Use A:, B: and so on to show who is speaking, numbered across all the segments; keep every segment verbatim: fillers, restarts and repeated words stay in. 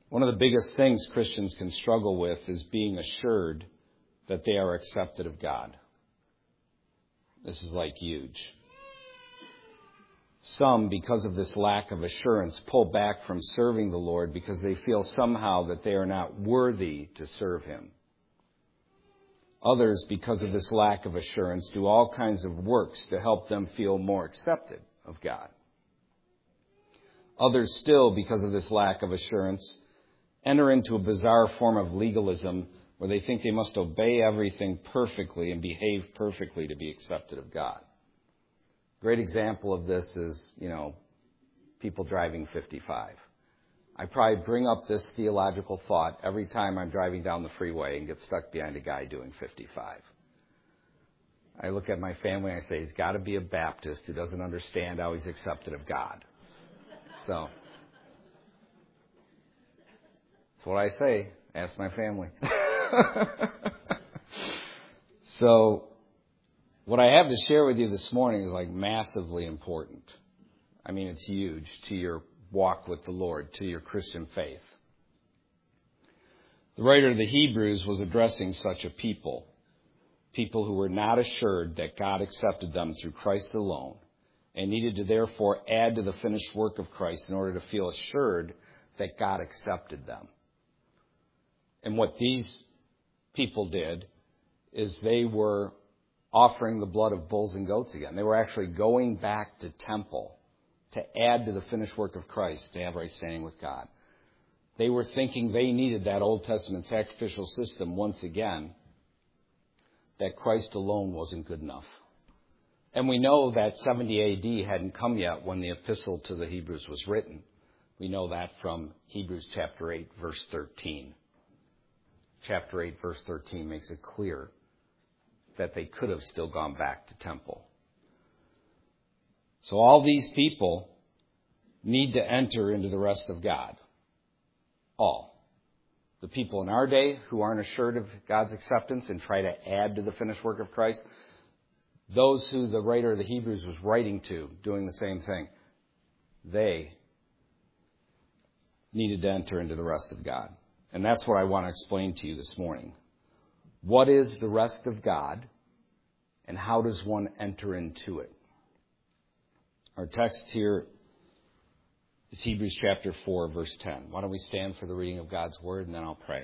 A: One of the biggest things Christians can struggle with is being assured that they are accepted of God. This is like huge. Some, because of this lack of assurance, pull back from serving the Lord because they feel somehow that they are not worthy to serve Him. Others, because of this lack of assurance, do all kinds of works to help them feel more accepted of God. Others still, because of this lack of assurance, enter into a bizarre form of legalism where they think they must obey everything perfectly and behave perfectly to be accepted of God. Great example of this is, you know, people driving fifty-five. I probably bring up this theological thought every time I'm driving down the freeway and get stuck behind a guy doing fifty-five. I look at my family and I say, he's got to be a Baptist who doesn't understand how he's accepted of God. So, that's what I say. Ask my family. So, what I have to share with you this morning is like massively important. I mean, it's huge to your walk with the Lord, to your Christian faith. The writer of the Hebrews was addressing such a people, people who were not assured that God accepted them through Christ alone and needed to therefore add to the finished work of Christ in order to feel assured that God accepted them. And what these people did is they were offering the blood of bulls and goats again. They were actually going back to temple to add to the finished work of Christ to have right standing with God. They were thinking they needed that Old Testament sacrificial system once again, that Christ alone wasn't good enough. And we know that seventy A D hadn't come yet when the epistle to the Hebrews was written. We know that from Hebrews chapter eight, verse thirteen. Chapter eight, verse thirteen makes it clear that they could have still gone back to temple. So all these people need to enter into the rest of God. All. The people in our day who aren't assured of God's acceptance and try to add to the finished work of Christ. Those who the writer of the Hebrews was writing to, doing the same thing. They needed to enter into the rest of God. And that's what I want to explain to you this morning. What is the rest of God, and how does one enter into it? Our text here is Hebrews chapter four, verse ten. Why don't we stand for the reading of God's word, and then I'll pray.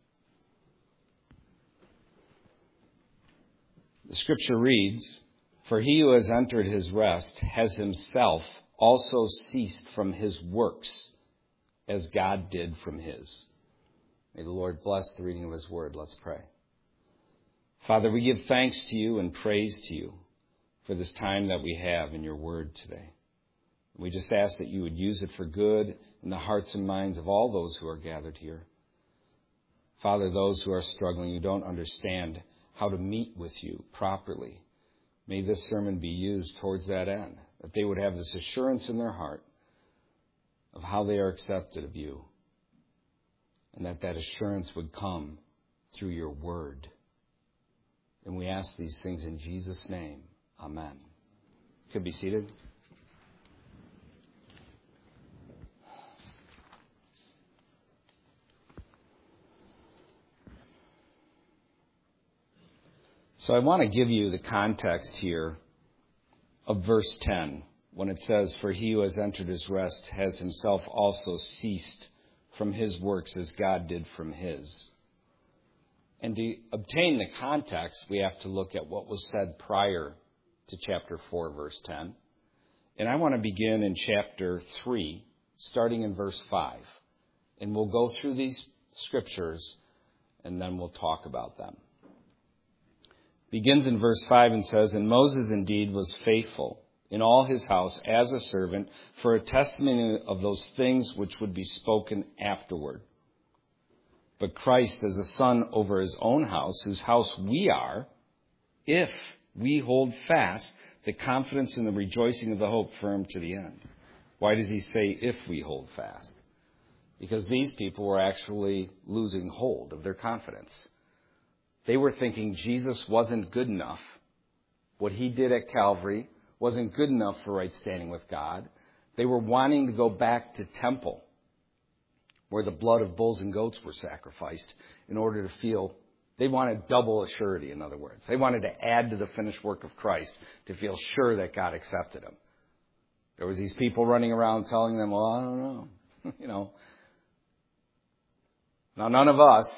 A: The scripture reads, "For he who has entered his rest has himself also ceased from his works, as God did from his." May the Lord bless the reading of his word. Let's pray. Father, we give thanks to you and praise to you for this time that we have in your word today. We just ask that you would use it for good in the hearts and minds of all those who are gathered here. Father, those who are struggling, who don't understand how to meet with you properly, may this sermon be used towards that end, that they would have this assurance in their heart of how they are accepted of you, and that that assurance would come through your word. And we ask these things in Jesus' name. Amen. You could be seated. So I want to give you the context here of verse ten, when it says, "For he who has entered his rest has himself also ceased from his works as God did from his." And to obtain the context, we have to look at what was said prior to chapter four, verse ten. And I want to begin in chapter three, starting in verse five. And we'll go through these scriptures, and then we'll talk about them. Begins in verse five and says, "And Moses indeed was faithful in all his house as a servant for a testimony of those things which would be spoken afterward. But Christ as a son over his own house, whose house we are, if we hold fast the confidence and the rejoicing of the hope firm to the end." Why does he say, if we hold fast? Because these people were actually losing hold of their confidence. They were thinking Jesus wasn't good enough. What he did at Calvary wasn't good enough for right standing with God. They were wanting to go back to temple. where the blood of bulls and goats were sacrificed in order to feel, they wanted double surety, in other words. They wanted to add to the finished work of Christ to feel sure that God accepted them. There was these people running around telling them, well, I don't know, you know. Now, none of us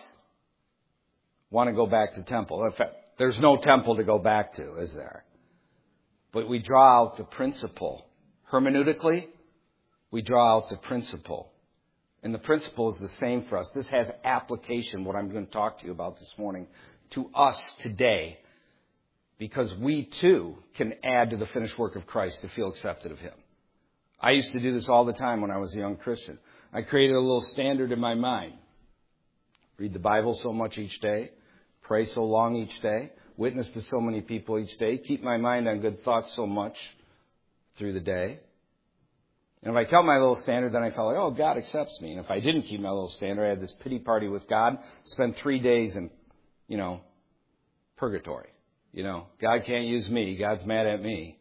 A: want to go back to temple. In fact, there's no temple to go back to, is there? But we draw out the principle. Hermeneutically, we draw out the principle. And the principle is the same for us. This has application, what I'm going to talk to you about this morning, to us today. Because we, too, can add to the finished work of Christ to feel accepted of Him. I used to do this all the time when I was a young Christian. I created a little standard in my mind. Read the Bible so much each day. Pray so long each day. Witness to so many people each day. Keep my mind on good thoughts so much through the day. And if I kept my little standard, then I felt like, oh, God accepts me. And if I didn't keep my little standard, I had this pity party with God. Spent three days in, you know, purgatory. You know, God can't use me. God's mad at me.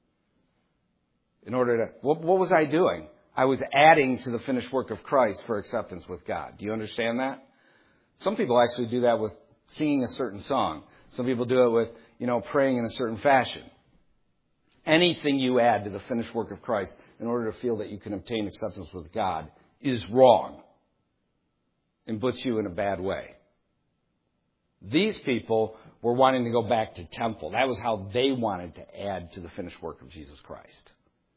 A: In order to, what, what was I doing? I was adding to the finished work of Christ for acceptance with God. Do you understand that? Some people actually do that with singing a certain song. Some people do it with, you know, praying in a certain fashion. Anything you add to the finished work of Christ in order to feel that you can obtain acceptance with God is wrong and puts you in a bad way. These people were wanting to go back to temple. That was how they wanted to add to the finished work of Jesus Christ.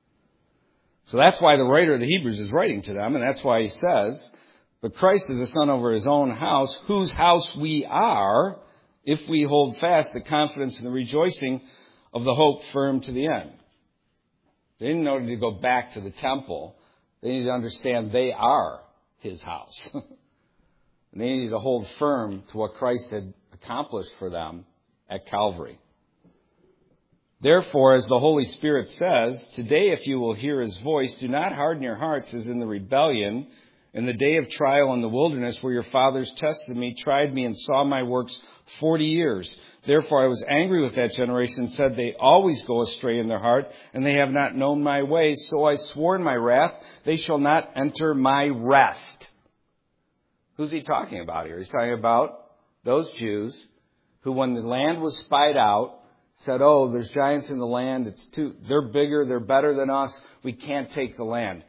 A: So that's why the writer of the Hebrews is writing to them, and that's why he says, but Christ is a son over his own house, whose house we are, if we hold fast the confidence and the rejoicing of the hope firm to the end. They didn't know to go back to the temple. They needed to understand they are his house. And they needed to hold firm to what Christ had accomplished for them at Calvary. Therefore, as the Holy Spirit says, today if you will hear his voice, do not harden your hearts as in the rebellion, in the day of trial in the wilderness where your fathers tested me, tried me, and saw my works forty years. Therefore I was angry with that generation and said, they always go astray in their heart, and they have not known my ways. So I swore in my wrath, they shall not enter my rest. Who's he talking about here? He's talking about those Jews who, when the land was spied out, said, oh, there's giants in the land. It's too, they're bigger. They're better than us. We can't take the land.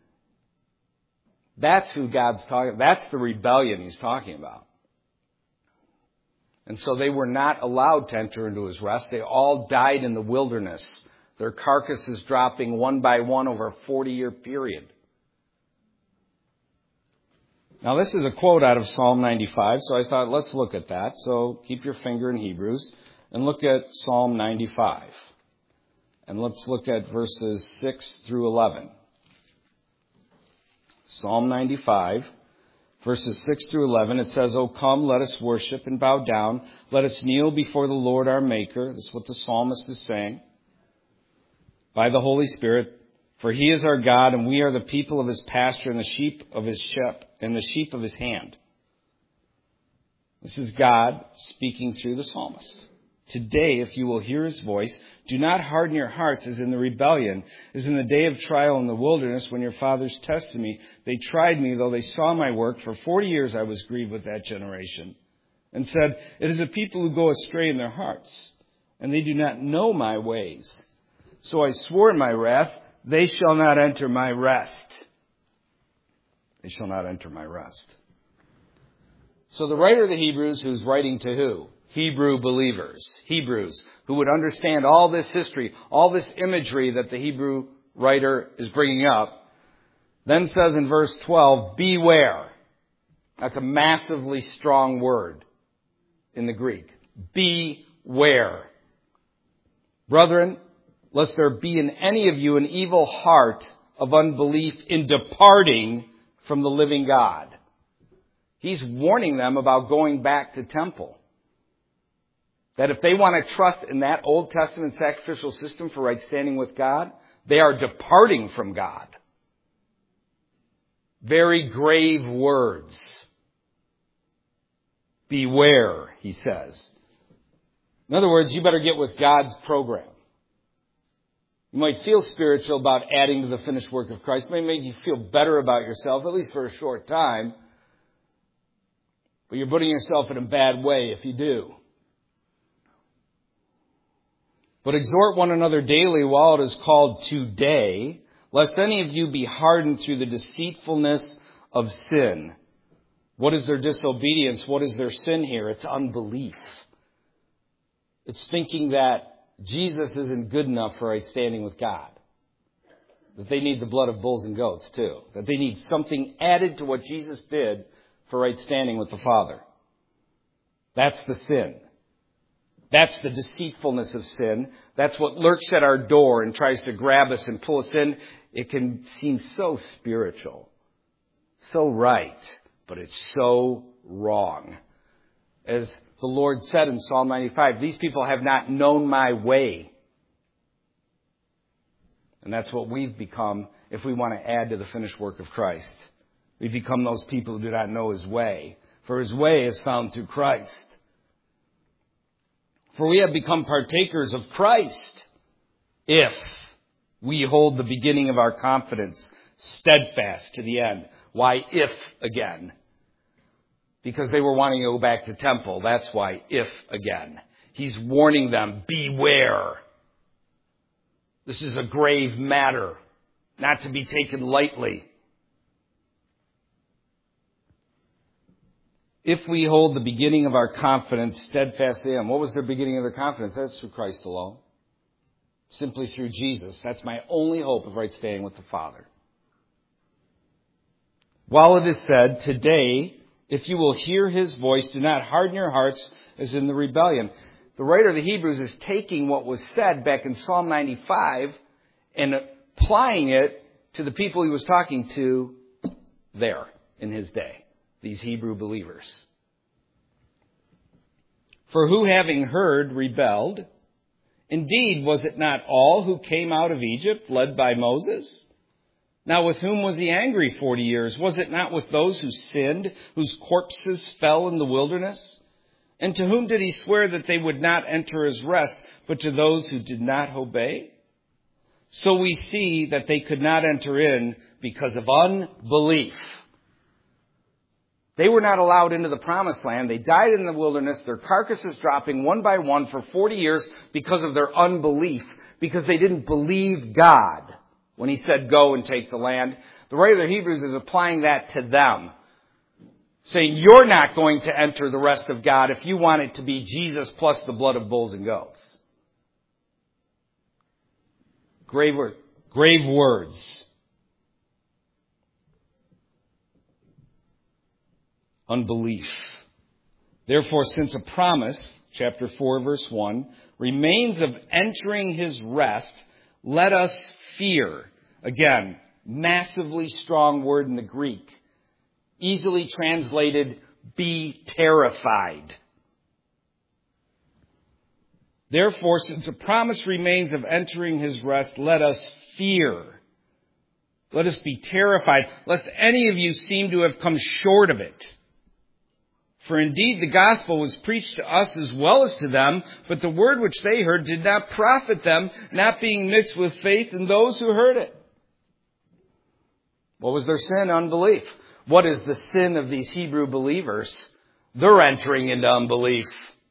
A: That's who God's talking about. That's the rebellion he's talking about. And so they were not allowed to enter into his rest. They all died in the wilderness. Their carcasses dropping one by one over a forty-year period. Now, this is a quote out of Psalm ninety-five, so I thought, let's look at that. So keep your finger in Hebrews and look at Psalm ninety-five. And let's look at verses six through eleven. Psalm ninety-five, verses six through eleven, it says, O come, let us worship and bow down. Let us kneel before the Lord our Maker. This is what the psalmist is saying. By the Holy Spirit, for he is our God, and we are the people of his pasture and the sheep of his sheep and the sheep of his hand. This is God speaking through the psalmist. Today, if you will hear his voice, do not harden your hearts as in the rebellion, as in the day of trial in the wilderness when your fathers tested me. They tried me, though they saw my work. For forty years I was grieved with that generation, and said, it is a people who go astray in their hearts, and they do not know my ways. So I swore in my wrath, they shall not enter my rest. They shall not enter my rest. So the writer of the Hebrews, who's writing to who? Hebrew believers, Hebrews, who would understand all this history, all this imagery that the Hebrew writer is bringing up, then says in verse twelve, beware. That's a massively strong word in the Greek. Beware. Brethren, lest there be in any of you an evil heart of unbelief in departing from the living God. He's warning them about going back to temple. That if they want to trust in that Old Testament sacrificial system for right standing with God, they are departing from God. Very grave words. Beware, he says. In other words, you better get with God's program. You might feel spiritual about adding to the finished work of Christ. It may make you feel better about yourself, at least for a short time. But you're putting yourself in a bad way if you do. But exhort one another daily while it is called today, lest any of you be hardened through the deceitfulness of sin. What is their disobedience? What is their sin here? It's unbelief. It's thinking that Jesus isn't good enough for right standing with God. That they need the blood of bulls and goats too. That they need something added to what Jesus did for right standing with the Father. That's the sin. That's the deceitfulness of sin. That's what lurks at our door and tries to grab us and pull us in. It can seem so spiritual, so right, but it's so wrong. As the Lord said in Psalm ninety-five, these people have not known my way. And that's what we've become if we want to add to the finished work of Christ. We become those people who do not know His way. For His way is found through Christ. For we have become partakers of Christ if we hold the beginning of our confidence steadfast to the end. Why if again? Because they were wanting to go back to temple. That's why if again. He's warning them, beware. This is a grave matter, not to be taken lightly. If we hold the beginning of our confidence steadfast in Him. What was their beginning of their confidence? That's through Christ alone. Simply through Jesus. That's my only hope of right standing with the Father. While it is said, today, if you will hear His voice, do not harden your hearts as in the rebellion. The writer of the Hebrews is taking what was said back in Psalm ninety-five and applying it to the people he was talking to there in his day. These Hebrew believers. For who having heard rebelled? Indeed, was it not all who came out of Egypt led by Moses? Now with whom was he angry forty years? Was it not with those who sinned, whose corpses fell in the wilderness? And to whom did he swear that they would not enter his rest, but to those who did not obey? So we see that they could not enter in because of unbelief. They were not allowed into the promised land. They died in the wilderness, their carcasses dropping one by one for forty years because of their unbelief, because they didn't believe God when He said, go and take the land. The writer of the Hebrews is applying that to them, saying, you're not going to enter the rest of God if you want it to be Jesus plus the blood of bulls and goats. Grave, grave words. Unbelief. Therefore, since a promise, chapter four, verse one, remains of entering His rest, let us fear. Again, massively strong word in the Greek. Easily translated, be terrified. Therefore, since a promise remains of entering His rest, let us fear. Let us be terrified, lest any of you seem to have come short of it. For indeed the gospel was preached to us as well as to them, but the word which they heard did not profit them, not being mixed with faith in those who heard it. What was their sin? Unbelief. What is the sin of these Hebrew believers? They're entering into unbelief.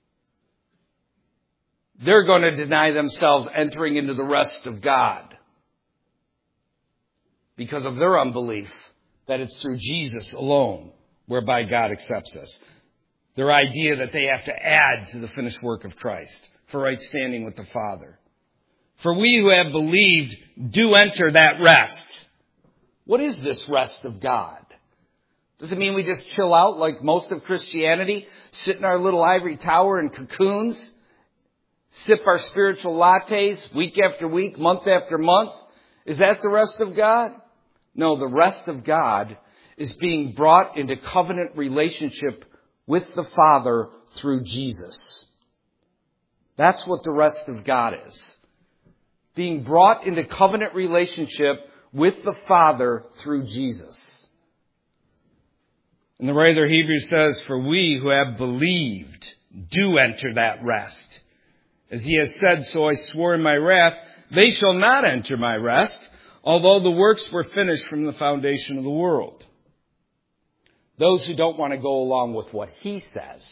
A: They're going to deny themselves entering into the rest of God because of their unbelief that it's through Jesus alone whereby God accepts us. Their idea that they have to add to the finished work of Christ for right standing with the Father. For we who have believed do enter that rest. What is this rest of God? Does it mean we just chill out like most of Christianity, sit in our little ivory tower in cocoons, sip our spiritual lattes week after week, month after month? Is that the rest of God? No, the rest of God is being brought into covenant relationship with the Father through Jesus. That's what the rest of God is. Being brought into covenant relationship with the Father through Jesus. And the writer of Hebrews says, for we who have believed do enter that rest. As He has said, so I swore in my wrath, They shall not enter my rest, although the works were finished from the foundation of the world. Those who don't want to go along with what he says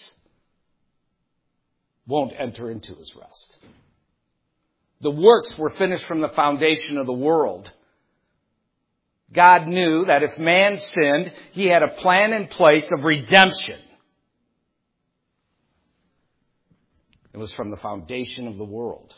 A: won't enter into his rest. The works were finished from the foundation of the world. God knew that if man sinned, he had a plan in place of redemption. It was from the foundation of the world.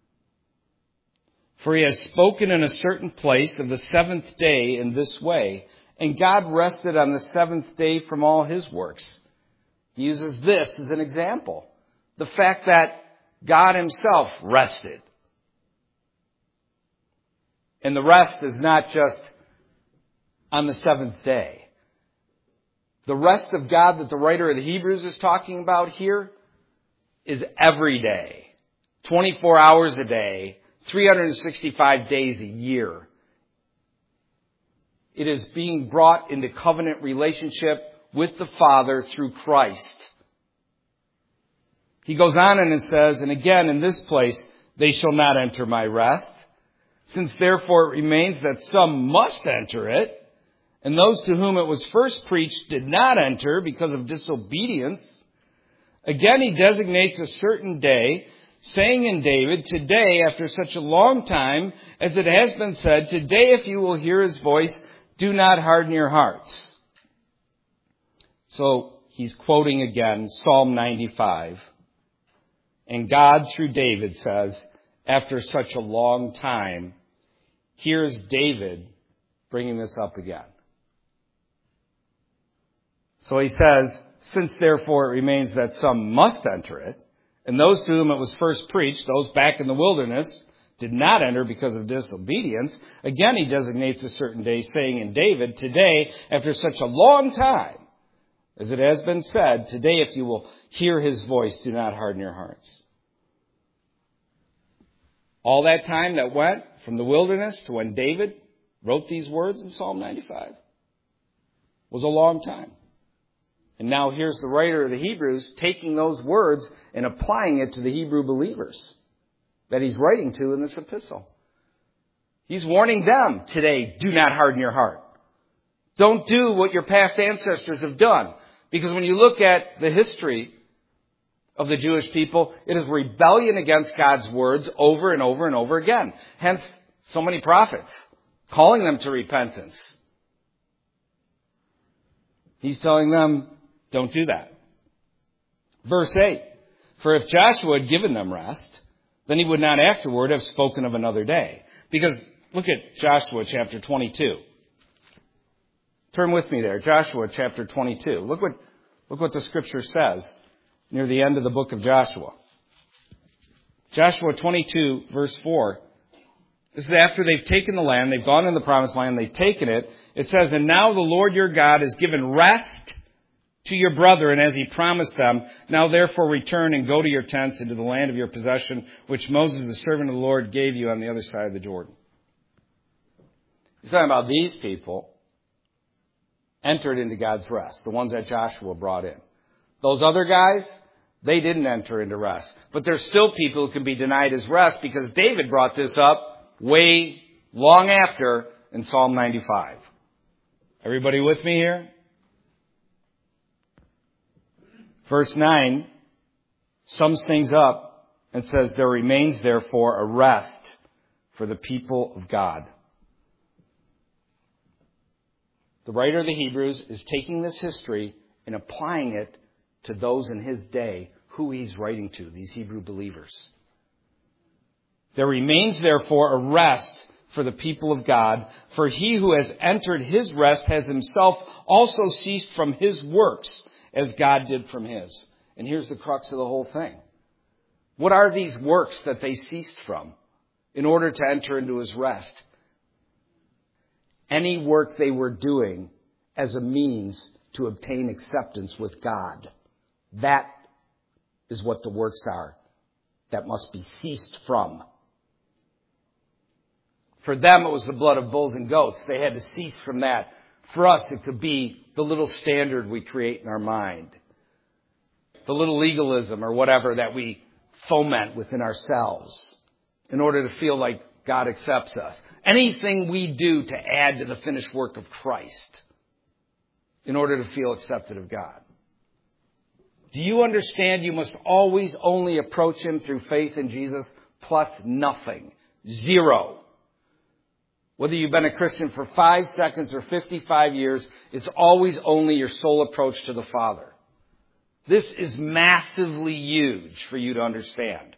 A: For he has spoken in a certain place of the seventh day in this way, and God rested on the seventh day from all his works. He uses this as an example. The fact that God himself rested. And the rest is not just on the seventh day. The rest of God that the writer of the Hebrews is talking about here is every day. twenty-four hours a day, three hundred sixty-five days a year. It is being brought into covenant relationship with the Father through Christ. He goes on and it says, and again in this place, they shall not enter my rest. Since therefore it remains that some must enter it, and those to whom it was first preached did not enter because of disobedience. Again, he designates a certain day, saying in David, today, after such a long time, as it has been said, today if you will hear his voice, do not harden your hearts. So he's quoting again Psalm ninety-five. And God, through David, says, after such a long time, here's David bringing this up again. So he says, since therefore it remains that some must enter it, and those to whom it was first preached, those back in the wilderness, did not enter because of disobedience. Again, he designates a certain day, saying in David, today, after such a long time, as it has been said, today if you will hear his voice, do not harden your hearts. All that time that went from the wilderness to when David wrote these words in Psalm ninety-five was a long time. And now here's the writer of the Hebrews taking those words and applying it to the Hebrew believers that he's writing to in this epistle. He's warning them today, do not harden your heart. Don't do what your past ancestors have done. Because when you look at the history of the Jewish people, it is rebellion against God's words over and over and over again. Hence, so many prophets calling them to repentance. He's telling them, don't do that. Verse eight, for if Joshua had given them rest, then he would not afterward have spoken of another day. Because look at Joshua chapter twenty-two. Turn with me there, Joshua chapter twenty-two. Look what, look what the scripture says near the end of the book of Joshua. Joshua twenty-two, verse four. This is after they've taken the land, they've gone in the promised land, they've taken it. It says, and now the Lord your God has given rest to your brethren as he promised them. Now therefore return and go to your tents into the land of your possession, which Moses, the servant of the Lord, gave you on the other side of the Jordan. He's talking about these people entered into God's rest, the ones that Joshua brought in. Those other guys, they didn't enter into rest. But there's still people who can be denied his rest because David brought this up way long after in Psalm ninety-five. Everybody with me here? Verse nine sums things up and says, there remains therefore a rest for the people of God. The writer of the Hebrews is taking this history and applying it to those in his day who he's writing to, these Hebrew believers. There remains therefore a rest for the people of God, for he who has entered his rest has himself also ceased from his works, as God did from his. And here's the crux of the whole thing. What are these works that they ceased from in order to enter into his rest? Any work they were doing as a means to obtain acceptance with God. That is what the works are that must be ceased from. For them, it was the blood of bulls and goats. They had to cease from that. For us, it could be the little standard we create in our mind. The little legalism or whatever that we foment within ourselves in order to feel like God accepts us. Anything we do to add to the finished work of Christ in order to feel accepted of God. Do you understand you must always only approach Him through faith in Jesus plus nothing? Zero. Whether you've been a Christian for five seconds or fifty-five years, it's always only your sole approach to the Father. This is massively huge for you to understand.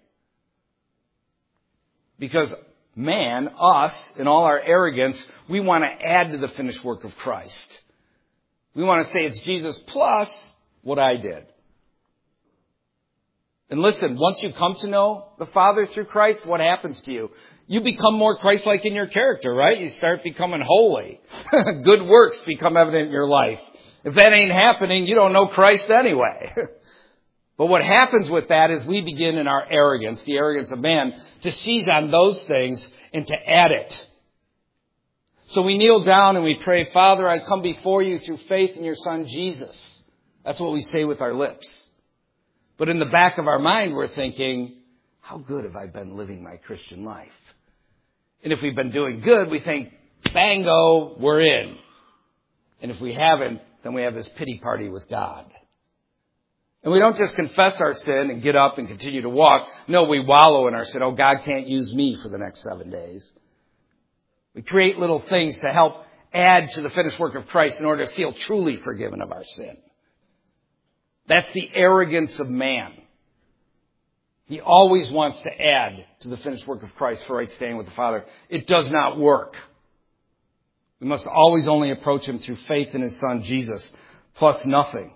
A: Because man, us, in all our arrogance, we want to add to the finished work of Christ. We want to say it's Jesus plus what I did. And listen, once you come to know the Father through Christ, what happens to you? You become more Christ-like in your character, right? You start becoming holy. Good works become evident in your life. If that ain't happening, you don't know Christ anyway. But what happens with that is we begin in our arrogance, the arrogance of man, to seize on those things and to add it. So we kneel down and we pray, Father, I come before you through faith in your Son, Jesus. That's what we say with our lips. But in the back of our mind, we're thinking, how good have I been living my Christian life? And if we've been doing good, we think, bango, we're in. And if we haven't, then we have this pity party with God. And we don't just confess our sin and get up and continue to walk. No, we wallow in our sin. Oh, God can't use me for the next seven days. We create little things to help add to the finished work of Christ in order to feel truly forgiven of our sin. That's the arrogance of man. He always wants to add to the finished work of Christ for right standing with the Father. It does not work. We must always only approach Him through faith in His Son, Jesus, plus nothing.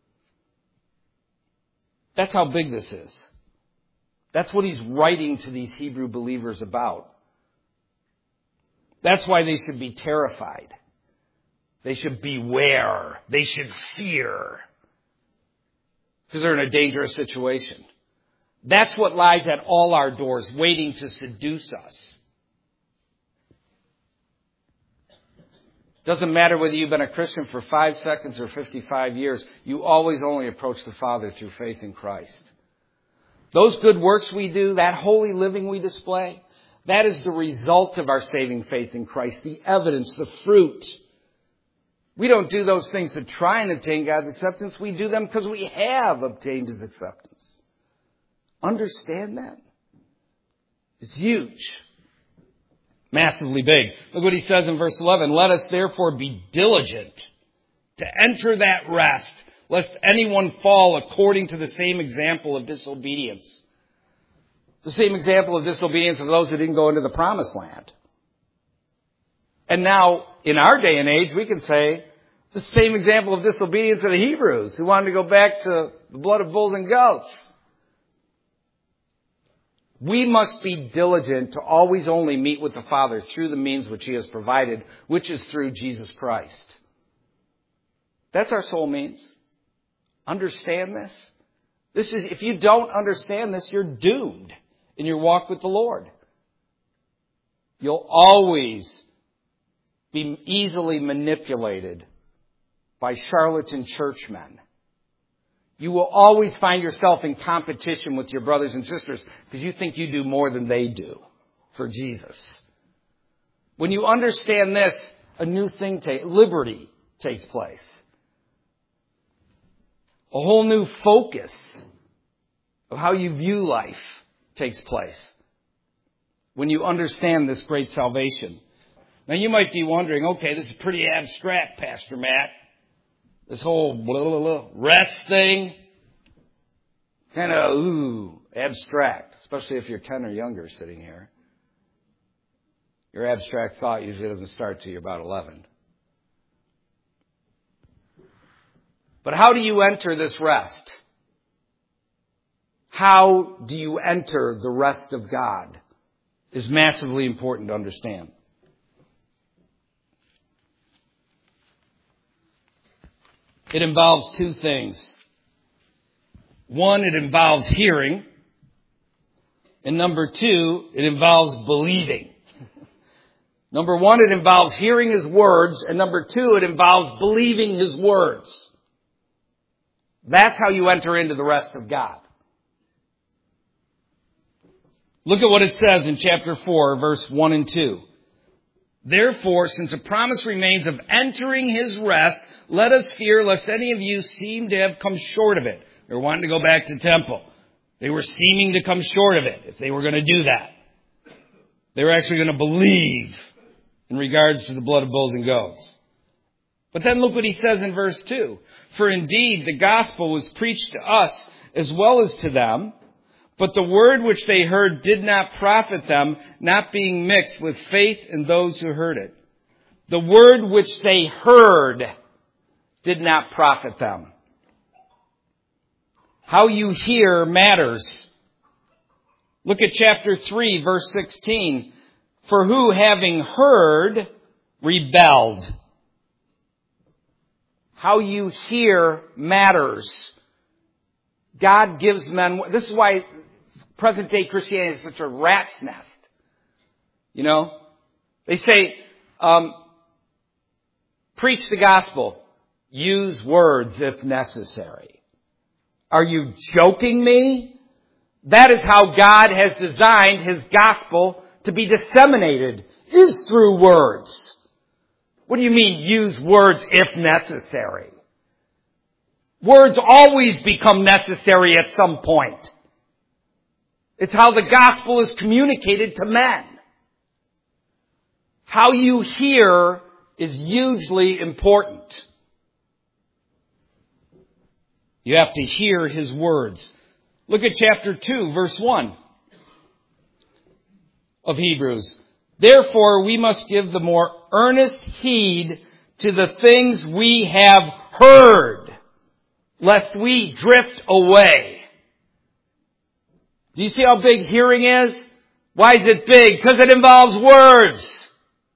A: That's how big this is. That's what he's writing to these Hebrew believers about. That's why they should be terrified. They should beware. They should fear. Because they're in a dangerous situation. That's what lies at all our doors, waiting to seduce us. Doesn't matter whether you've been a Christian for five seconds or fifty-five years. You always only approach the Father through faith in Christ. Those good works we do, that holy living we display, that is the result of our saving faith in Christ, the evidence, the fruit. We don't do those things to try and obtain God's acceptance. We do them because we have obtained His acceptance. Understand that? It's huge. Massively big. Look what he says in verse eleven. Let us therefore be diligent to enter that rest, lest anyone fall according to the same example of disobedience. The same example of disobedience of those who didn't go into the promised land. And now, in our day and age, we can say the same example of disobedience of the Hebrews who wanted to go back to the blood of bulls and goats. We must be diligent to always only meet with the Father through the means which He has provided, which is through Jesus Christ. That's our sole means. Understand this. This is, if you don't understand this, you're doomed in your walk with the Lord. You'll always be easily manipulated by charlatan churchmen. You will always find yourself in competition with your brothers and sisters because you think you do more than they do for Jesus. When you understand this, a new thing, ta- liberty takes place. A whole new focus of how you view life takes place when you understand this great salvation. Now you might be wondering, okay, this is pretty abstract, Pastor Matt. This whole blah, blah, blah, rest thing, kind of, ooh, abstract, especially if you're ten or younger sitting here. Your abstract thought usually doesn't start till you're about eleven. But how do you enter this rest? How do you enter the rest of God is massively important to understand. It involves two things. One, it involves hearing. And number two, it involves believing. Number one, it involves hearing His words. And number two, it involves believing His words. That's how you enter into the rest of God. Look at what it says in chapter four, verse one and two. Therefore, since a promise remains of entering his rest, let us fear lest any of you seem to have come short of it. They were wanting to go back to the temple. They were seeming to come short of it if they were going to do that. They were actually going to believe in regards to the blood of bulls and goats. But then look what he says in verse two. For indeed the gospel was preached to us as well as to them, but the word which they heard did not profit them, not being mixed with faith in those who heard it. The word which they heard did not profit them. How you hear matters. Look at chapter three, verse sixteen. For who, having heard, rebelled. How you hear matters. God gives men... This is why present-day Christianity is such a rat's nest. You know? They say, um, preach the gospel. Use words if necessary. Are you joking me? That is how God has designed his gospel to be disseminated, is through words. What do you mean, use words if necessary? Words always become necessary at some point. It's how the gospel is communicated to men. How you hear is hugely important. You have to hear his words. Look at chapter two, verse one of Hebrews. Therefore, we must give the more earnest heed to the things we have heard, lest we drift away. Do you see how big hearing is? Why is it big? Because it involves words.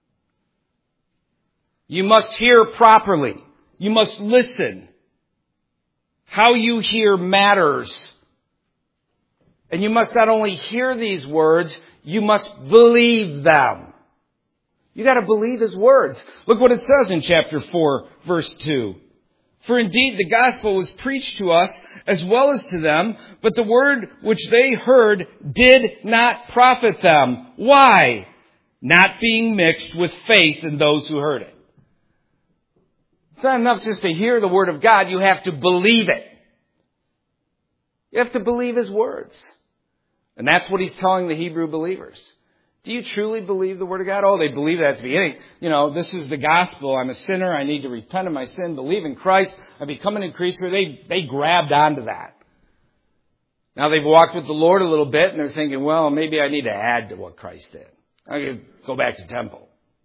A: You must hear properly. You must listen. How you hear matters. And you must not only hear these words, you must believe them. You got to believe his words. Look what it says in chapter four, verse two. For indeed the gospel was preached to us as well as to them, but the word which they heard did not profit them. Why? Not being mixed with faith in those who heard it. It's not enough just to hear the word of God. You have to believe it. You have to believe his words. And that's what he's telling the Hebrew believers. Do you truly believe the word of God? Oh, they believe that at the beginning. You know, this is the gospel. I'm a sinner. I need to repent of my sin, believe in Christ. I become a new creature. They, they grabbed onto that. Now they've walked with the Lord a little bit and they're thinking, well, maybe I need to add to what Christ did. I could go back to temple.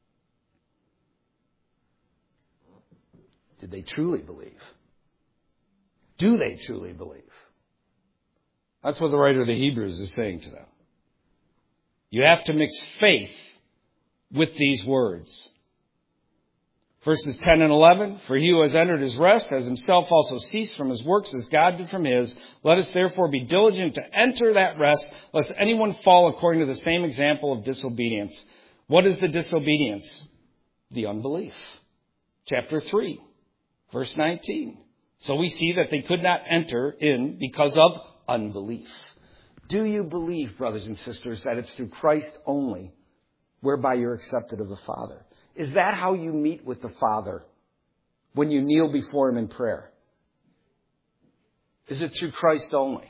A: Did they truly believe? Do they truly believe? That's what the writer of the Hebrews is saying to them. You have to mix faith with these words. Verses ten and eleven, for he who has entered his rest has himself also ceased from his works as God did from his. Let us therefore be diligent to enter that rest, lest anyone fall according to the same example of disobedience. What is the disobedience? The unbelief. Chapter three, verse nineteen. So we see that they could not enter in because of unbelief. Do you believe, brothers and sisters, that it's through Christ only whereby you're accepted of the Father? Is that how you meet with the Father when you kneel before him in prayer? Is it through Christ only?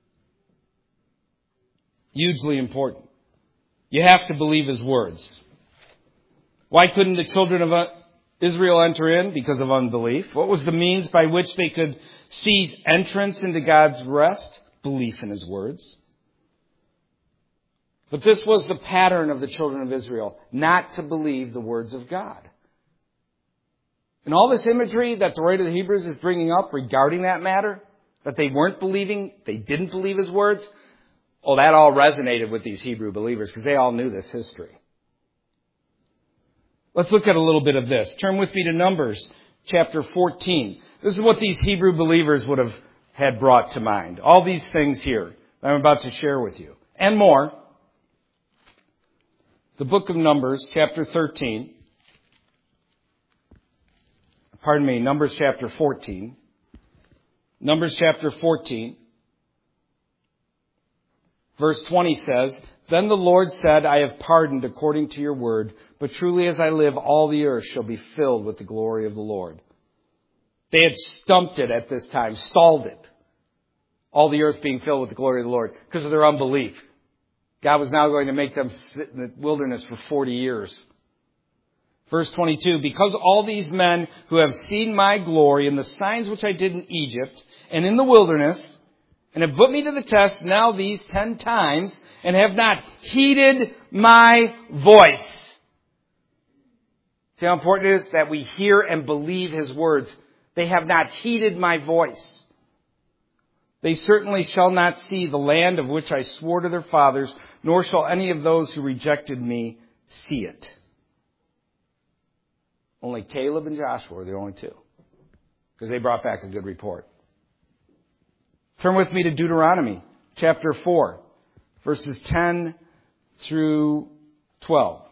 A: Hugely important. You have to believe his words. Why couldn't the children of Israel enter in? Because of unbelief. What was the means by which they could seize entrance into God's rest? Belief in his words. But this was the pattern of the children of Israel, not to believe the words of God. And all this imagery that the writer of the Hebrews is bringing up regarding that matter, that they weren't believing, they didn't believe his words, oh, that all resonated with these Hebrew believers because they all knew this history. Let's look at a little bit of this. Turn with me to Numbers chapter fourteen. This is what these Hebrew believers would have had brought to mind. All these things here that I'm about to share with you. And more. The book of Numbers, chapter thirteen. Pardon me, Numbers chapter fourteen. Numbers chapter fourteen. Verse twenty says, Then the Lord said, I have pardoned according to your word, but truly as I live, all the earth shall be filled with the glory of the Lord. They had stumped it at this time, stalled it. All the earth being filled with the glory of the Lord because of their unbelief. God was now going to make them sit in the wilderness for forty years. Verse twenty-two, because all these men who have seen my glory and the signs which I did in Egypt and in the wilderness, and have put me to the test now these ten times, and have not heeded my voice. See how important it is that we hear and believe his words. They have not heeded my voice. They certainly shall not see the land of which I swore to their fathers, nor shall any of those who rejected me see it. Only Caleb and Joshua are the only two, because they brought back a good report. Turn with me to Deuteronomy chapter four, verses ten through twelve.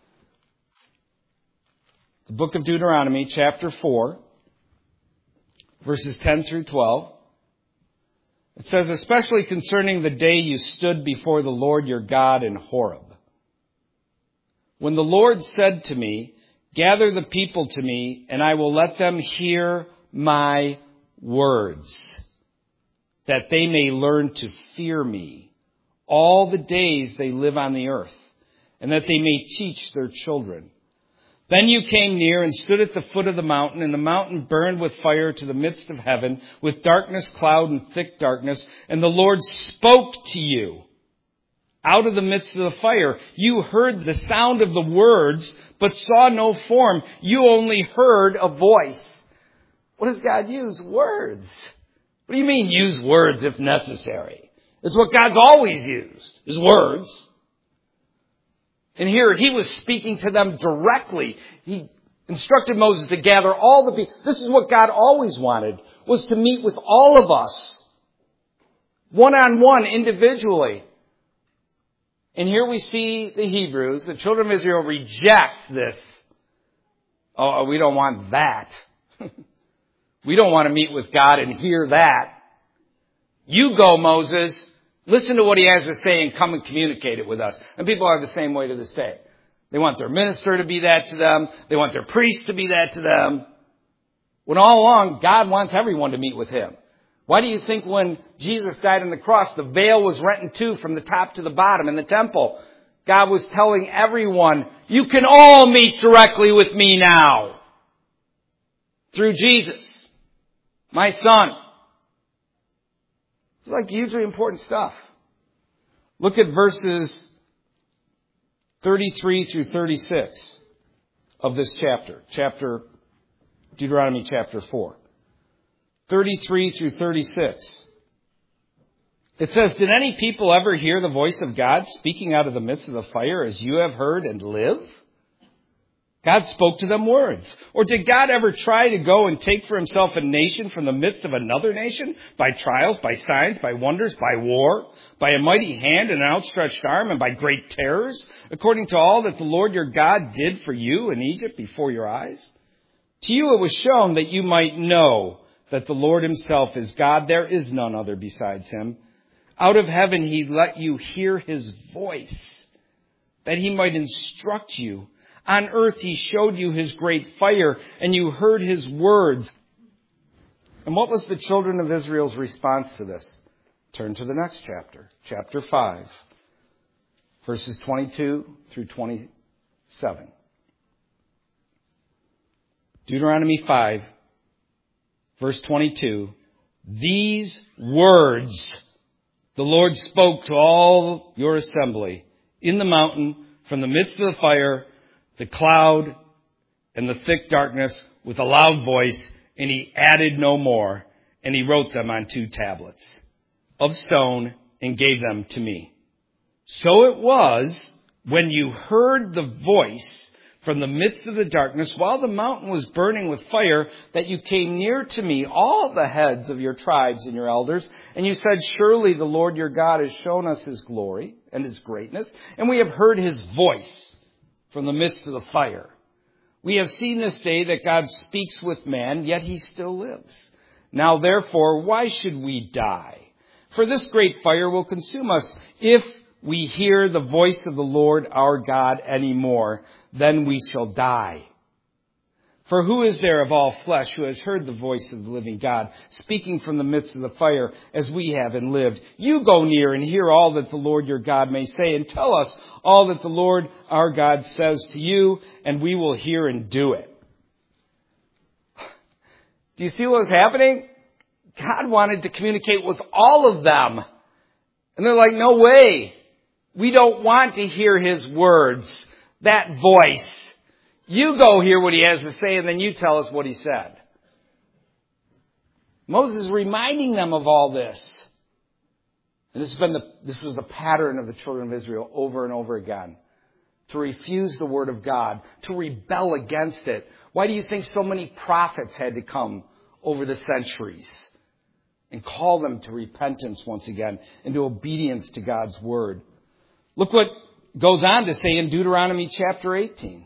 A: The book of Deuteronomy chapter four, verses ten through twelve. It says, especially concerning the day you stood before the Lord your God in Horeb. When the Lord said to me, gather the people to me, and I will let them hear my words, that they may learn to fear me all the days they live on the earth, and that they may teach their children. Then you came near and stood at the foot of the mountain, and the mountain burned with fire to the midst of heaven, with darkness, cloud, and thick darkness. And the Lord spoke to you out of the midst of the fire. You heard the sound of the words, but saw no form. You only heard a voice. What does God use? Words. What do you mean use words if necessary? It's what God's always used, is words. And here he was speaking to them directly. He instructed Moses to gather all the people. This is what God always wanted, was to meet with all of us, one-on-one, individually. And here we see the Hebrews, the children of Israel, reject this. Oh, we don't want that. We don't want to meet with God and hear that. You go, Moses. Listen to what he has to say and come and communicate it with us. And people are the same way to this day. They want their minister to be that to them. They want their priest to be that to them. When all along, God wants everyone to meet with him. Why do you think when Jesus died on the cross, the veil was rent in two from the top to the bottom in the temple? God was telling everyone, you can all meet directly with me now. Through Jesus, my son. It's like hugely important stuff. Look at verses thirty-three through thirty-six of this chapter. Chapter, Deuteronomy chapter four. thirty-three through thirty-six. It says, did any people ever hear the voice of God speaking out of the midst of the fire as you have heard and live? God spoke to them words. Or did God ever try to go and take for himself a nation from the midst of another nation? By trials, by signs, by wonders, by war, by a mighty hand and an outstretched arm, and by great terrors, according to all that the Lord your God did for you in Egypt before your eyes? To you it was shown that you might know that the Lord himself is God. There is none other besides him. Out of heaven he let you hear his voice, that he might instruct you. On earth he showed you his great fire, and you heard his words. And what was the children of Israel's response to this? Turn to the next chapter, chapter five, verses twenty-two through twenty-seven. Deuteronomy five, verse twenty-two. These words the Lord spoke to all your assembly in the mountain from the midst of the fire, the cloud, and the thick darkness with a loud voice, and he added no more, and he wrote them on two tablets of stone and gave them to me. So it was when you heard the voice from the midst of the darkness, while the mountain was burning with fire, that you came near to me, all the heads of your tribes and your elders, and you said, surely the Lord your God has shown us his glory and his greatness, and we have heard his voice from the midst of the fire. We have seen this day that God speaks with man, yet he still lives. Now therefore, why should we die? For this great fire will consume us if we hear the voice of the Lord our God anymore, then we shall die. For who is there of all flesh who has heard the voice of the living God, speaking from the midst of the fire, as we have and lived? You go near and hear all that the Lord your God may say, and tell us all that the Lord our God says to you, and we will hear and do it. Do you see what was happening? God wanted to communicate with all of them. And they're like, no way. We don't want to hear his words, that voice. You go hear what he has to say, and then you tell us what he said. Moses is reminding them of all this. And this has been the, this was the pattern of the children of Israel over and over again. To refuse the word of God, to rebel against it. Why do you think so many prophets had to come over the centuries and call them to repentance once again and to obedience to God's word? Look what goes on to say in Deuteronomy chapter eighteen.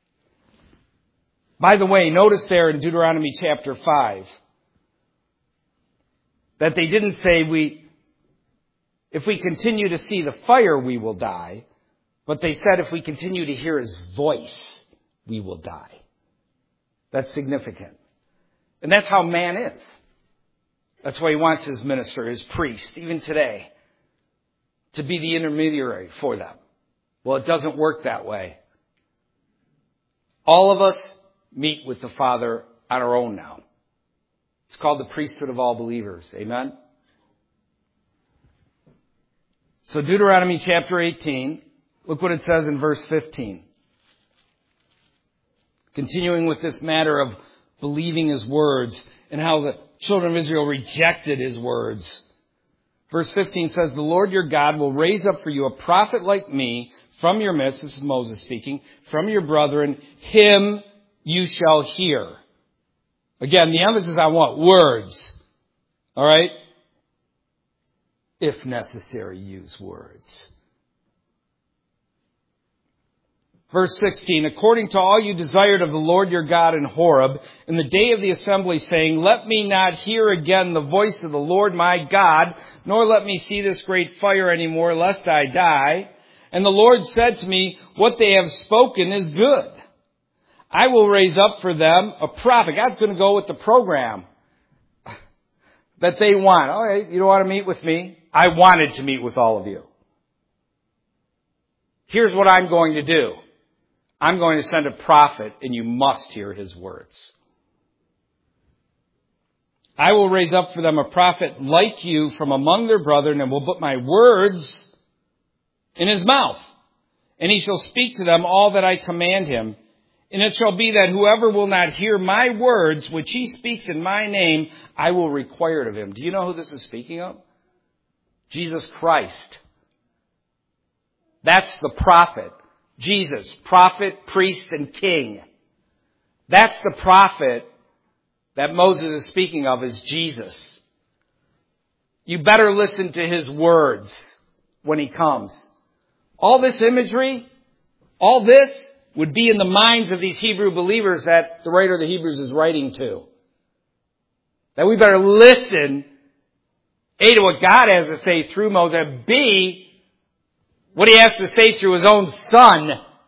A: By the way, notice there in Deuteronomy chapter five that they didn't say we, if we continue to see the fire, we will die. But they said if we continue to hear his voice, we will die. That's significant. And that's how man is. That's why he wants his minister, his priest, even today, to be the intermediary for them. Well, it doesn't work that way. All of us meet with the Father on our own now. It's called the priesthood of all believers. Amen? So Deuteronomy chapter eighteen, look what it says in verse fifteen. Continuing with this matter of believing his words and how the children of Israel rejected his words. Verse fifteen says, the Lord your God will raise up for you a prophet like me from your midst. This is Moses speaking. From your brethren, him you shall hear. Again, the emphasis on what? Words. All right? If necessary, use words. Verse sixteen, according to all you desired of the Lord your God in Horeb, in the day of the assembly, saying, let me not hear again the voice of the Lord my God, nor let me see this great fire any more, lest I die. And the Lord said to me, what they have spoken is good. I will raise up for them a prophet. God's going to go with the program that they want. All right, you don't want to meet with me? I wanted to meet with all of you. Here's what I'm going to do. I'm going to send a prophet, and you must hear his words. I will raise up for them a prophet like you from among their brethren, and will put my words in his mouth. And he shall speak to them all that I command him. And it shall be that whoever will not hear my words, which he speaks in my name, I will require it of him. Do you know who this is speaking of? Jesus Christ. That's the prophet. Jesus, prophet, priest, and king. That's the prophet that Moses is speaking of, is Jesus. You better listen to his words when he comes. All this imagery, all this would be in the minds of these Hebrew believers that the writer of the Hebrews is writing to. That we better listen, A, to what God has to say through Moses, and B, what he has to say through his own son.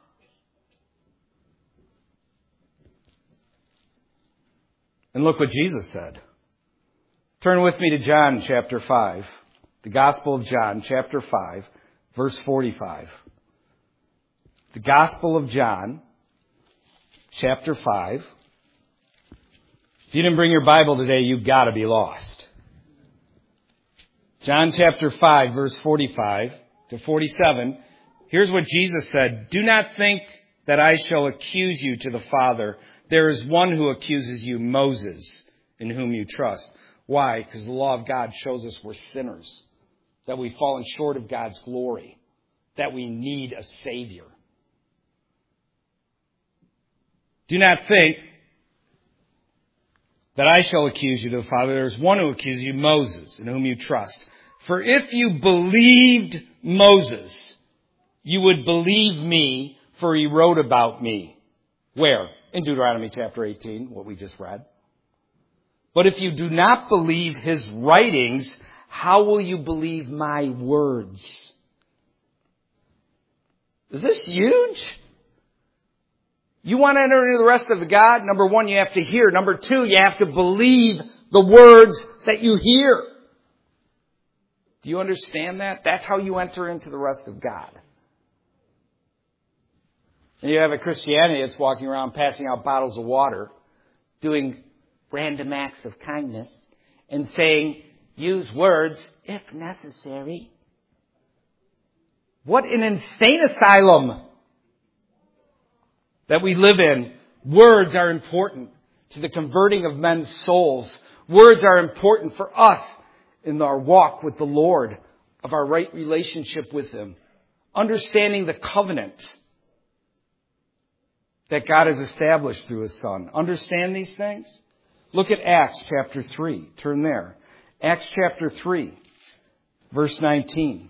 A: And look what Jesus said. Turn with me to John chapter five. The Gospel of John chapter five, verse forty-five. The Gospel of John chapter five. If you didn't bring your Bible today, you've got to be lost. John chapter five, verse forty-five to forty-seven. Here's what Jesus said. Do not think that I shall accuse you to the Father. There is one who accuses you, Moses, in whom you trust. Why? Because the law of God shows us we're sinners, that we've fallen short of God's glory, that we need a Savior. Do not think that I shall accuse you to the Father. There is one who accuses you, Moses, in whom you trust. For if you believed Moses, you would believe me, for he wrote about me. Where? In Deuteronomy chapter eighteen, what we just read. But if you do not believe his writings, how will you believe my words? Is this huge? You want to enter into the rest of God? Number one, you have to hear. Number two, you have to believe the words that you hear. Do you understand that? That's how you enter into the rest of God. And you have a Christianity that's walking around passing out bottles of water, doing random acts of kindness, and saying, use words if necessary. What an insane asylum that we live in. Words are important to the converting of men's souls. Words are important for us in our walk with the Lord, of our right relationship with Him. Understanding the covenant that God has established through His Son. Understand these things? Look at Acts chapter three. Turn there. Acts chapter three, verse nineteen.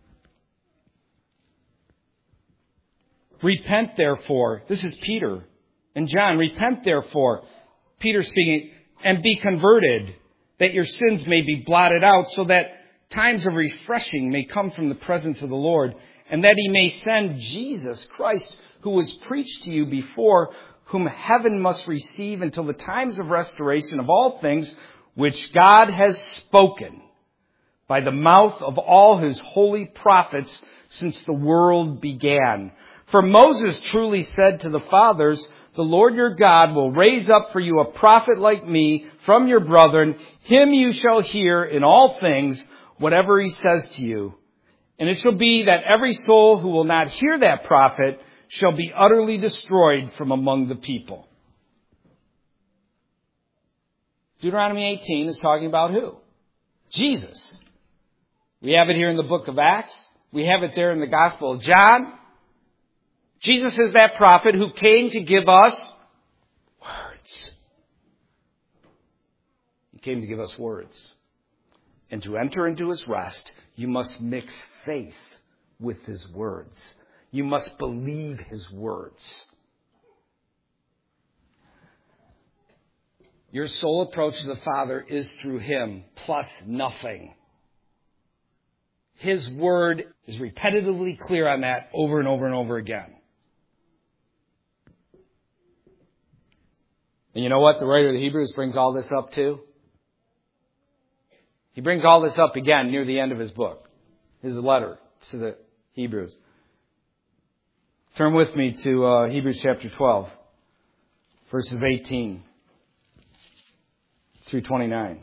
A: Repent therefore. This is Peter and John. Repent therefore. Peter speaking. And be converted, that your sins may be blotted out, so that times of refreshing may come from the presence of the Lord, and that He may send Jesus Christ, who was preached to you before, whom heaven must receive until the times of restoration of all things, which God has spoken by the mouth of all His holy prophets since the world began. For Moses truly said to the fathers, the Lord your God will raise up for you a prophet like me from your brethren. Him you shall hear in all things, whatever he says to you. And it shall be that every soul who will not hear that prophet shall be utterly destroyed from among the people. Deuteronomy eighteen is talking about who? Jesus. We have it here in the book of Acts. We have it there in the Gospel of John. Jesus is that prophet who came to give us words. He came to give us words. And to enter into His rest, you must mix faith with His words. You must believe His words. Your sole approach to the Father is through Him, plus nothing. His word is repetitively clear on that over and over and over again. And you know what the writer of the Hebrews brings all this up to? He brings all this up again near the end of his book, his letter to the Hebrews. Turn with me to uh, Hebrews chapter twelve, verses eighteen through twenty-nine.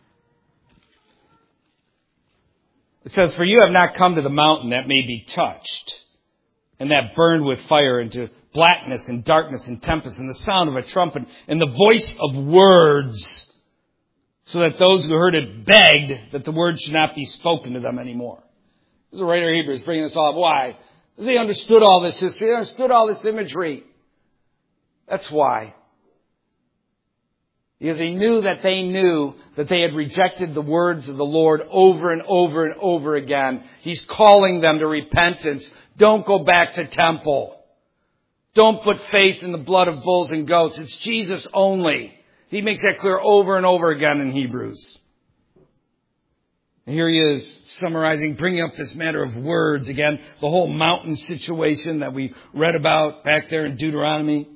A: It says, for you have not come to the mountain that may be touched, and that burned with fire, into blackness and darkness and tempest, and the sound of a trumpet, and the voice of words, so that those who heard it begged that the word should not be spoken to them anymore. This is the writer of Hebrews bringing this all up. Why? Because he understood all this history. He understood all this imagery. That's why. Because he knew that they knew that they had rejected the words of the Lord over and over and over again. He's calling them to repentance. Don't go back to temple. Don't put faith in the blood of bulls and goats. It's Jesus only. He makes that clear over and over again in Hebrews. And here he is summarizing, bringing up this matter of words again, the whole mountain situation that we read about back there in Deuteronomy.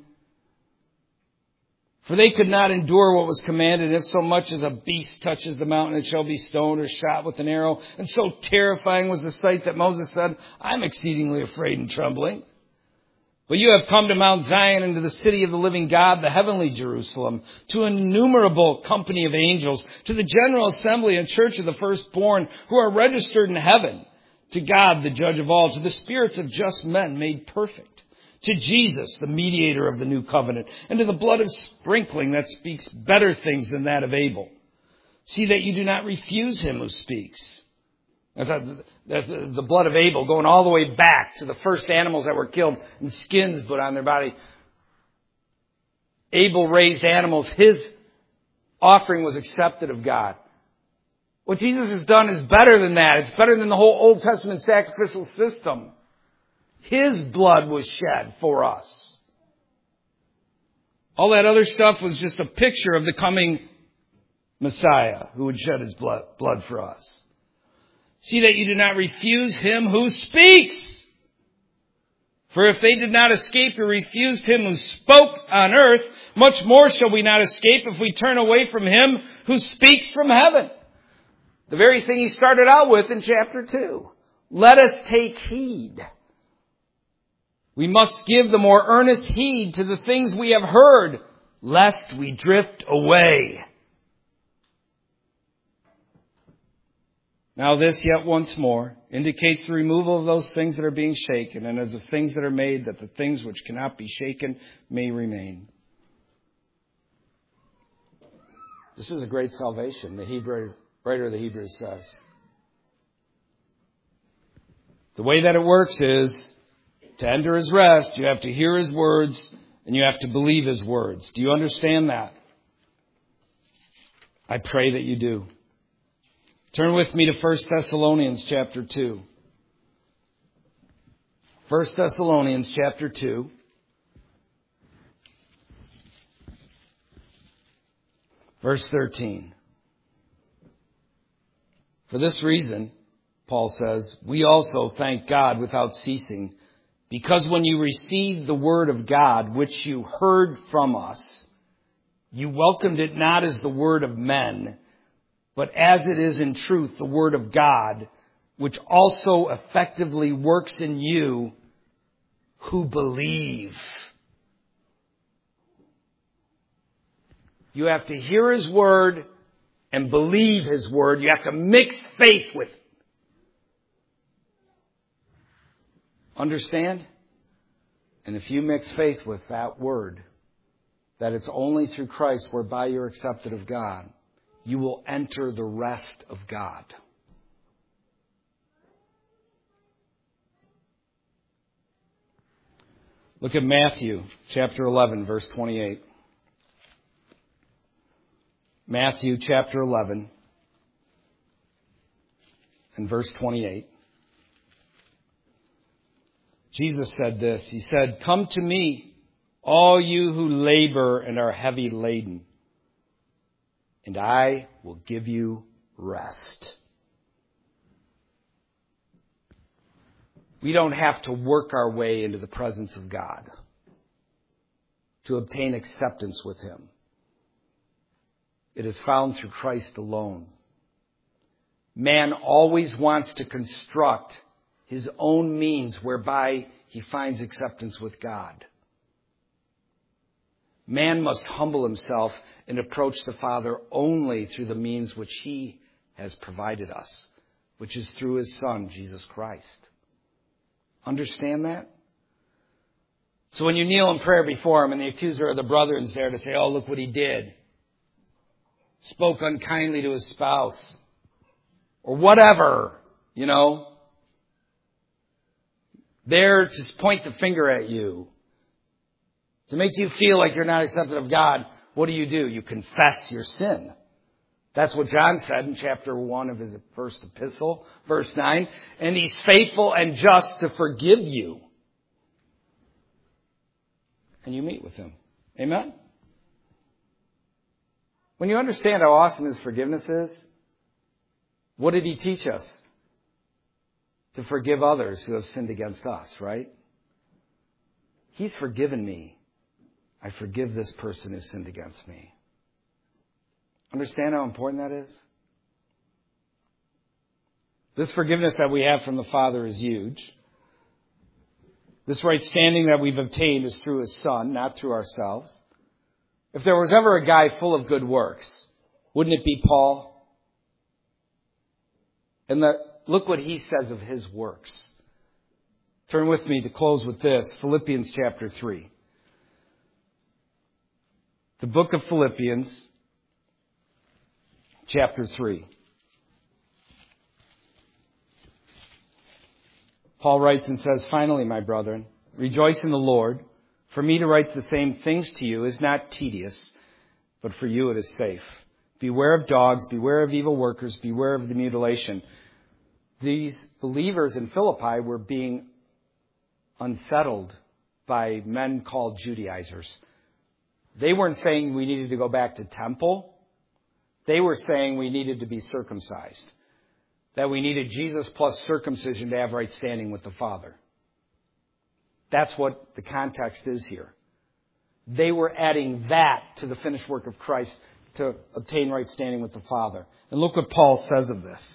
A: For they could not endure what was commanded, if so much as a beast touches the mountain, it shall be stoned or shot with an arrow. And so terrifying was the sight that Moses said, I'm exceedingly afraid and trembling. But you have come to Mount Zion and to the city of the living God, the heavenly Jerusalem, to an innumerable company of angels, to the general assembly and church of the firstborn who are registered in heaven, to God, the judge of all, to the spirits of just men made perfect, to Jesus, the mediator of the new covenant, and to the blood of sprinkling that speaks better things than that of Abel. See that you do not refuse him who speaks. That's the blood of Abel going all the way back to the first animals that were killed and skins put on their body. Abel raised animals. His offering was accepted of God. What Jesus has done is better than that. It's better than the whole Old Testament sacrificial system. His blood was shed for us. All that other stuff was just a picture of the coming Messiah who would shed his blood, blood for us. See that you do not refuse him who speaks. For if they did not escape who refused him who spoke on earth, much more shall we not escape if we turn away from him who speaks from heaven. The very thing he started out with in chapter two. Let us take heed. We must give the more earnest heed to the things we have heard, lest we drift away. Now this yet once more indicates the removal of those things that are being shaken, and as of things that are made, that the things which cannot be shaken may remain. This is a great salvation, the Hebrew, writer of the Hebrews says. The way that it works is, to enter his rest, you have to hear his words, and you have to believe his words. Do you understand that? I pray that you do. Turn with me to First Thessalonians chapter two. First Thessalonians chapter two. Verse thirteen. For this reason, Paul says, we also thank God without ceasing, because when you received the word of God, which you heard from us, you welcomed it not as the word of men, but as it is in truth the word of God, which also effectively works in you who believe. You have to hear his word and believe his word. You have to mix faith with it. Understand? And if you mix faith with that word, that it's only through Christ whereby you're accepted of God, you will enter the rest of God. Look at Matthew chapter eleven, verse twenty-eight. Matthew chapter eleven and verse twenty-eight. Jesus said this. He said, come to me, all you who labor and are heavy laden, and I will give you rest. We don't have to work our way into the presence of God to obtain acceptance with him. It is found through Christ alone. Man always wants to construct his own means whereby he finds acceptance with God. Man must humble himself and approach the Father only through the means which he has provided us, which is through his Son, Jesus Christ. Understand that? So when you kneel in prayer before him and the accuser of the brethren is there to say, oh, look what he did. Spoke unkindly to his spouse. Or whatever, you know. There to point the finger at you. To make you feel like you're not accepted of God, what do you do? You confess your sin. That's what John said in chapter one of his first epistle, verse nine. And he's faithful and just to forgive you. And you meet with him. Amen? When you understand how awesome his forgiveness is, what did he teach us? To forgive others who have sinned against us, right? He's forgiven me. I forgive this person who sinned against me. Understand how important that is? This forgiveness that we have from the Father is huge. This right standing that we've obtained is through his Son, not through ourselves. If there was ever a guy full of good works, wouldn't it be Paul? And the, look what he says of his works. Turn with me to close with this, Philippians chapter three. The book of Philippians, chapter three. Paul writes and says, finally, my brethren, rejoice in the Lord. For me to write the same things to you is not tedious, but for you it is safe. Beware of dogs, beware of evil workers, beware of the mutilation. These believers in Philippi were being unsettled by men called Judaizers. They weren't saying we needed to go back to temple. They were saying we needed to be circumcised. That we needed Jesus plus circumcision to have right standing with the Father. That's what the context is here. They were adding that to the finished work of Christ to obtain right standing with the Father. And look what Paul says of this.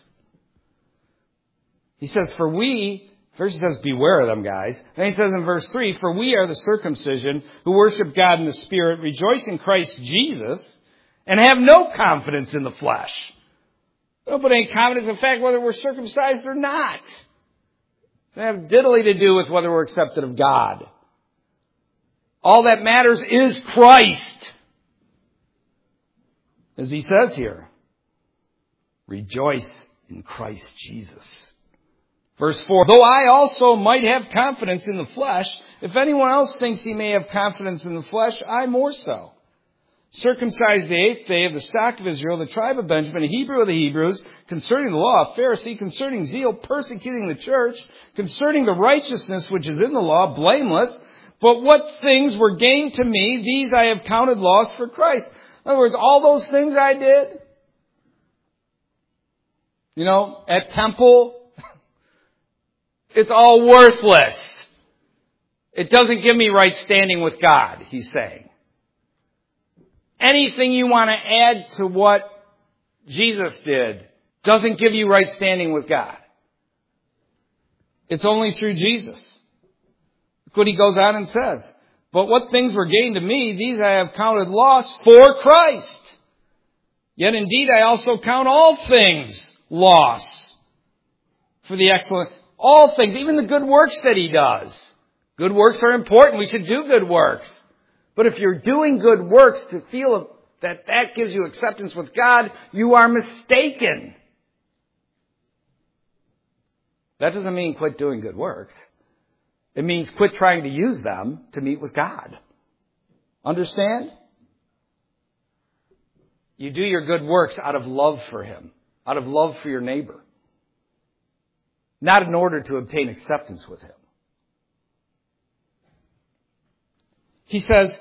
A: He says, for we, first he says, beware of them, guys. Then he says in verse three, for we are the circumcision who worship God in the Spirit, rejoice in Christ Jesus, and have no confidence in the flesh. We don't put any confidence in the fact whether we're circumcised or not. It doesn't have diddly to do with whether we're accepted of God. All that matters is Christ. As he says here, rejoice in Christ Jesus. Verse four, though I also might have confidence in the flesh, if anyone else thinks he may have confidence in the flesh, I more so. Circumcised the eighth day of the stock of Israel, the tribe of Benjamin, a Hebrew of the Hebrews, concerning the law, a Pharisee, concerning zeal, persecuting the church, concerning the righteousness which is in the law, blameless. But what things were gained to me, these I have counted loss for Christ. In other words, all those things I did, you know, at temple, it's all worthless. It doesn't give me right standing with God, he's saying. Anything you want to add to what Jesus did doesn't give you right standing with God. It's only through Jesus. Look what he goes on and says. But what things were gained to me, these I have counted loss for Christ. Yet indeed I also count all things loss for the excellent, all things, even the good works that he does. Good works are important. We should do good works. But if you're doing good works to feel that that gives you acceptance with God, you are mistaken. That doesn't mean quit doing good works. It means quit trying to use them to meet with God. Understand? You do your good works out of love for Him, out of love for your neighbor, not in order to obtain acceptance with Him. He says,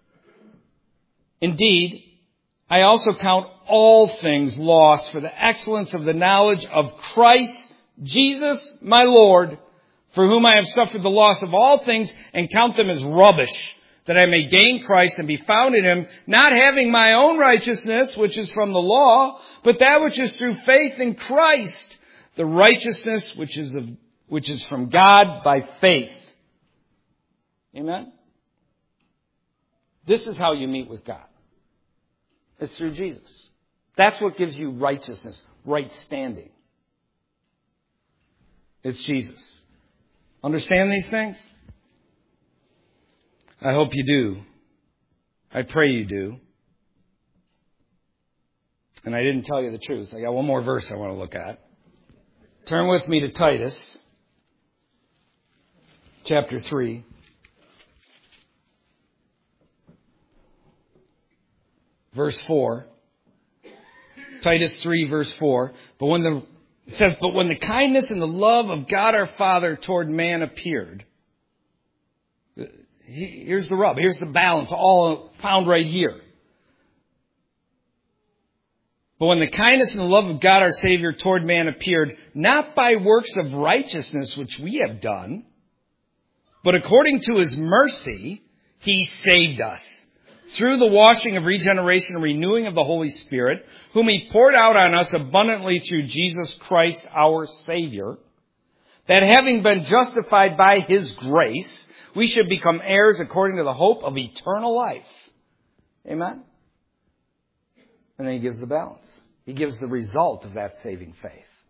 A: indeed, I also count all things lost for the excellence of the knowledge of Christ Jesus my Lord, for whom I have suffered the loss of all things and count them as rubbish, that I may gain Christ and be found in Him, not having my own righteousness, which is from the law, but that which is through faith in Christ, the righteousness which is of, which is from God by faith. Amen? This is how you meet with God. It's through Jesus. That's what gives you righteousness, right standing. It's Jesus. Understand these things? I hope you do. I pray you do. And I didn't tell you the truth. I got one more verse I want to look at. Turn with me to Titus, chapter three. Verse four. Titus three, verse four. But when the, it says, but when the kindness and the love of God our Father toward man appeared. Here's the rub. Here's the balance, all found right here. But when the kindness and the love of God our Savior toward man appeared, not by works of righteousness which we have done, but according to His mercy, He saved us, through the washing of regeneration and renewing of the Holy Spirit, whom He poured out on us abundantly through Jesus Christ our Savior, that having been justified by His grace, we should become heirs according to the hope of eternal life. Amen? And then he gives the balance. He gives the result of that saving faith.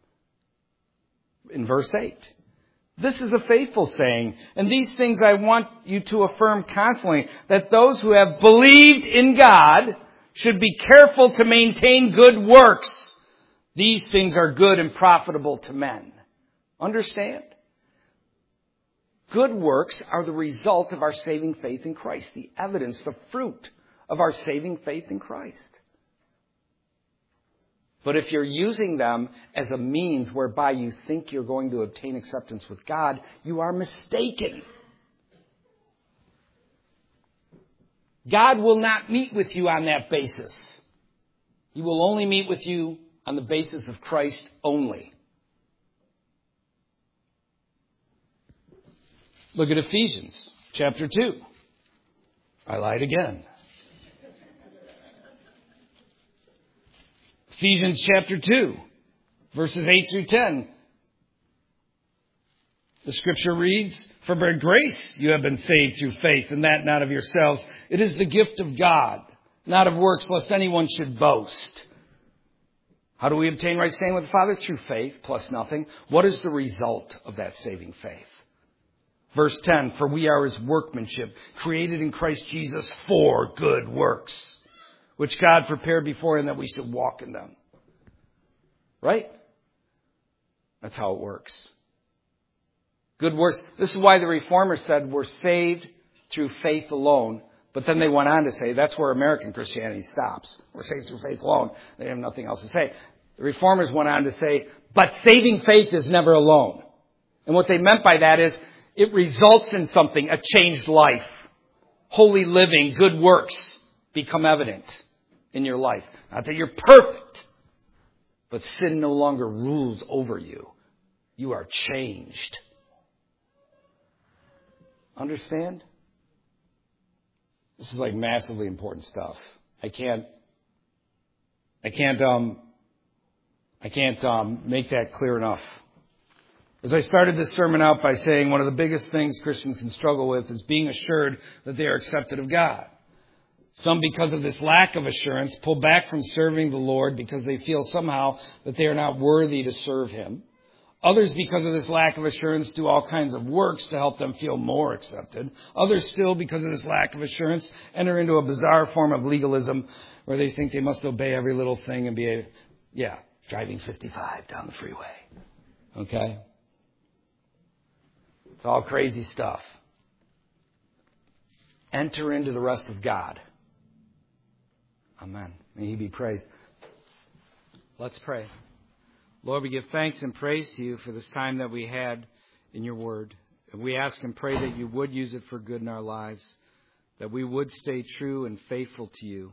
A: In verse eight. This is a faithful saying, and these things I want you to affirm constantly, that those who have believed in God should be careful to maintain good works. These things are good and profitable to men. Understand? Good works are the result of our saving faith in Christ, the evidence, the fruit of our saving faith in Christ. But if you're using them as a means whereby you think you're going to obtain acceptance with God, you are mistaken. God will not meet with you on that basis. He will only meet with you on the basis of Christ only. Look at Ephesians chapter two. I lied again. Ephesians chapter two, verses eight through ten. The scripture reads, "For by grace you have been saved through faith, and that not of yourselves. It is the gift of God, not of works, lest anyone should boast." How do we obtain right standing with the Father? Through faith, plus nothing. What is the result of that saving faith? Verse ten, "For we are his workmanship, created in Christ Jesus for good works, which God prepared beforehand that we should walk in them." Right? That's how it works. Good works. This is why the Reformers said we're saved through faith alone. But then they went on to say that's where American Christianity stops. We're saved through faith alone. They have nothing else to say. The Reformers went on to say, but saving faith is never alone. And what they meant by that is it results in something, a changed life. Holy living, good works become evident in your life. Not that you're perfect, but sin no longer rules over you. You are changed. Understand? This is like massively important stuff. I can't, I can't, um, I can't um, make that clear enough. As I started this sermon out by saying one of the biggest things Christians can struggle with is being assured that they are accepted of God. Some, because of this lack of assurance, pull back from serving the Lord because they feel somehow that they are not worthy to serve Him. Others, because of this lack of assurance, do all kinds of works to help them feel more accepted. Others still, because of this lack of assurance, enter into a bizarre form of legalism where they think they must obey every little thing and be, a, yeah, driving fifty-five down the freeway. Okay? It's all crazy stuff. Enter into the rest of God. Amen. May He be praised. Let's pray. Lord, we give thanks and praise to You for this time that we had in Your Word. And we ask and pray that You would use it for good in our lives, that we would stay true and faithful to You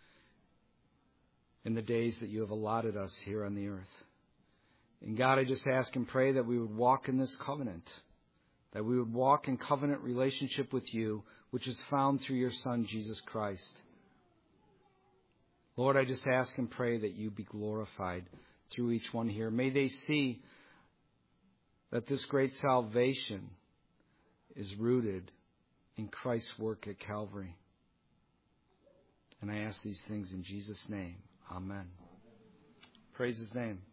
A: in the days that You have allotted us here on the earth. And God, I just ask and pray that we would walk in this covenant, that we would walk in covenant relationship with You, which is found through Your Son, Jesus Christ. Lord, I just ask and pray that You be glorified through each one here. May they see that this great salvation is rooted in Christ's work at Calvary. And I ask these things in Jesus' name. Amen. Praise His name.